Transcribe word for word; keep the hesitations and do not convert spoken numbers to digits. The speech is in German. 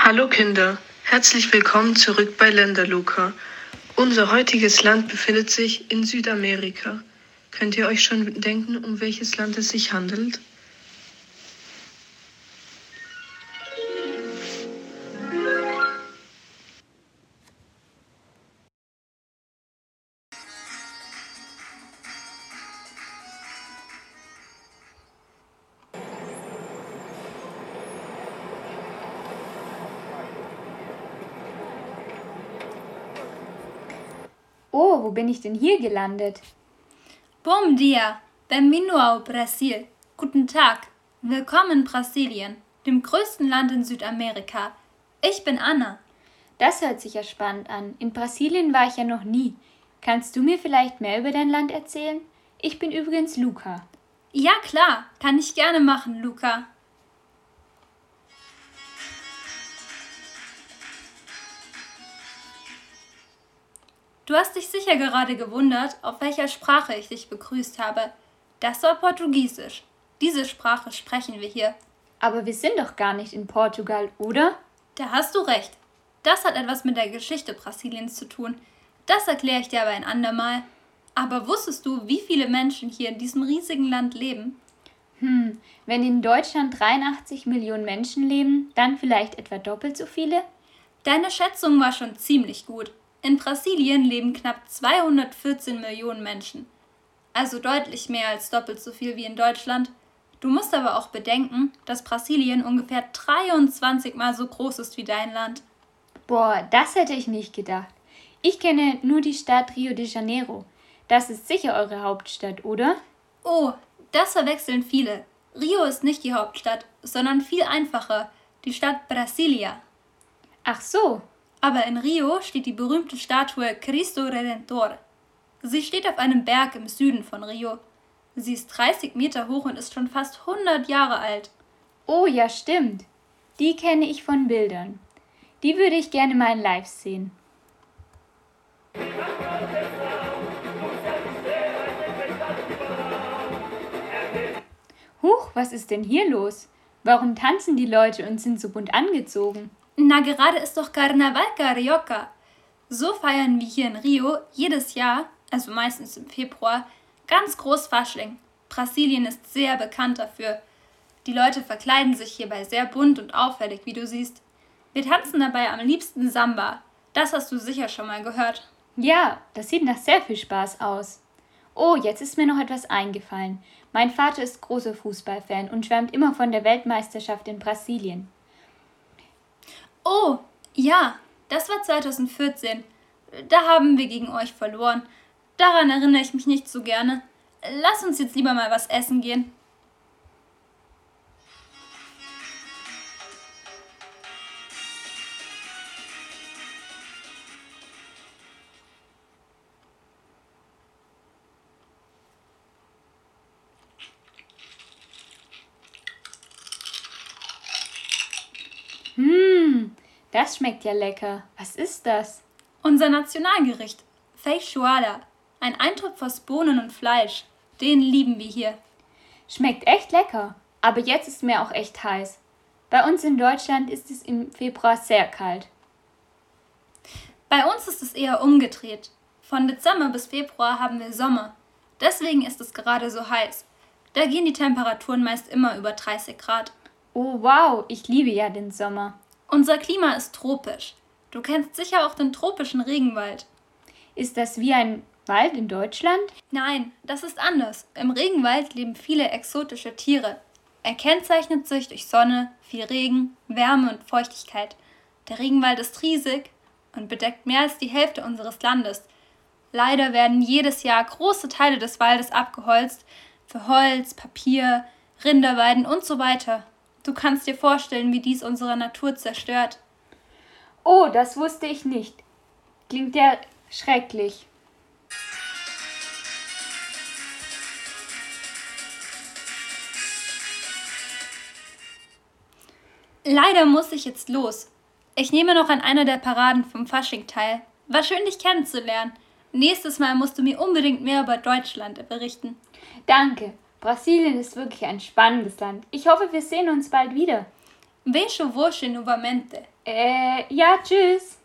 Hallo Kinder, herzlich willkommen zurück bei Länderluca. Unser heutiges Land befindet sich in Südamerika. Könnt ihr euch schon denken, um welches Land es sich handelt? Oh, wo bin ich denn hier gelandet? Bom dia, bem-vindo ao Brasil. Guten Tag, willkommen in Brasilien, dem größten Land in Südamerika. Ich bin Anna. Das hört sich ja spannend an. In Brasilien war ich ja noch nie. Kannst du mir vielleicht mehr über dein Land erzählen? Ich bin übrigens Luca. Ja klar, kann ich gerne machen, Luca. Du hast dich sicher gerade gewundert, auf welcher Sprache ich dich begrüßt habe. Das war Portugiesisch. Diese Sprache sprechen wir hier. Aber wir sind doch gar nicht in Portugal, oder? Da hast du recht. Das hat etwas mit der Geschichte Brasiliens zu tun. Das erkläre ich dir aber ein andermal. Aber wusstest du, wie viele Menschen hier in diesem riesigen Land leben? Hm, wenn in Deutschland dreiundachtzig Millionen Menschen leben, dann vielleicht etwa doppelt so viele? Deine Schätzung war schon ziemlich gut. In Brasilien leben knapp zweihundertvierzehn Millionen Menschen. Also deutlich mehr als doppelt so viel wie in Deutschland. Du musst aber auch bedenken, dass Brasilien ungefähr dreiundzwanzig Mal so groß ist wie dein Land. Boah, das hätte ich nicht gedacht. Ich kenne nur die Stadt Rio de Janeiro. Das ist sicher eure Hauptstadt, oder? Oh, das verwechseln viele. Rio ist nicht die Hauptstadt, sondern viel einfacher, die Stadt Brasilia. Ach so. Aber in Rio steht die berühmte Statue Cristo Redentor. Sie steht auf einem Berg im Süden von Rio. Sie ist dreißig Meter hoch und ist schon fast hundert Jahre alt. Oh ja, stimmt. Die kenne ich von Bildern. Die würde ich gerne mal in live sehen. Huch, was ist denn hier los? Warum tanzen die Leute und sind so bunt angezogen? Na, gerade ist doch Carnaval Carioca. So feiern wir hier in Rio jedes Jahr, also meistens im Februar, ganz groß Fasching. Brasilien ist sehr bekannt dafür. Die Leute verkleiden sich hierbei sehr bunt und auffällig, wie du siehst. Wir tanzen dabei am liebsten Samba. Das hast du sicher schon mal gehört. Ja, das sieht nach sehr viel Spaß aus. Oh, jetzt ist mir noch etwas eingefallen. Mein Vater ist großer Fußballfan und schwärmt immer von der Weltmeisterschaft in Brasilien. Oh, ja, das war zweitausendvierzehn. Da haben wir gegen euch verloren. Daran erinnere ich mich nicht so gerne. Lass uns jetzt lieber mal was essen gehen. Hm, das schmeckt ja lecker. Was ist das? Unser Nationalgericht, Feijoada, ein Eintopf aus Bohnen und Fleisch. Den lieben wir hier. Schmeckt echt lecker, aber jetzt ist mir auch echt heiß. Bei uns in Deutschland ist es im Februar sehr kalt. Bei uns ist es eher umgedreht. Von Dezember bis Februar haben wir Sommer. Deswegen ist es gerade so heiß. Da gehen die Temperaturen meist immer über dreißig Grad. Oh wow, ich liebe ja den Sommer. Unser Klima ist tropisch. Du kennst sicher auch den tropischen Regenwald. Ist das wie ein Wald in Deutschland? Nein, das ist anders. Im Regenwald leben viele exotische Tiere. Er kennzeichnet sich durch Sonne, viel Regen, Wärme und Feuchtigkeit. Der Regenwald ist riesig und bedeckt mehr als die Hälfte unseres Landes. Leider werden jedes Jahr große Teile des Waldes abgeholzt für Holz, Papier, Rinderweiden und so weiter. Du kannst dir vorstellen, wie dies unsere Natur zerstört. Oh, das wusste ich nicht. Klingt ja schrecklich. Leider muss ich jetzt los. Ich nehme noch an einer der Paraden vom Fasching teil. War schön, dich kennenzulernen. Nächstes Mal musst du mir unbedingt mehr über Deutschland berichten. Danke. Brasilien ist wirklich ein spannendes Land. Ich hoffe, wir sehen uns bald wieder. Vejo você novamente. Äh, ja, tschüss.